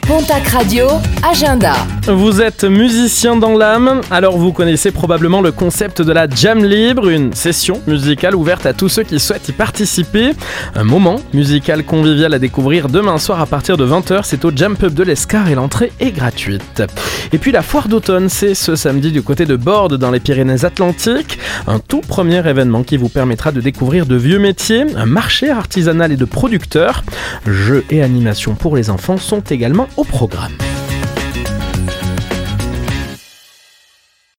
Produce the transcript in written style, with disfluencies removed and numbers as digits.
Pontac Radio, agenda. Vous êtes musicien dans l'âme, alors vous connaissez probablement le concept de la Jam Libre, une session musicale ouverte à tous ceux qui souhaitent y participer. Un moment musical convivial à découvrir demain soir à partir de 20h, c'est au Jam Pub de l'Escar et l'entrée est gratuite. Et puis la foire d'automne, c'est ce samedi du côté de Bordes dans les Pyrénées-Atlantiques. Un tout premier événement qui vous permettra de découvrir de vieux métiers, un marché artisanal et de producteurs. Jeux et animations pour les enfants sont également au programme.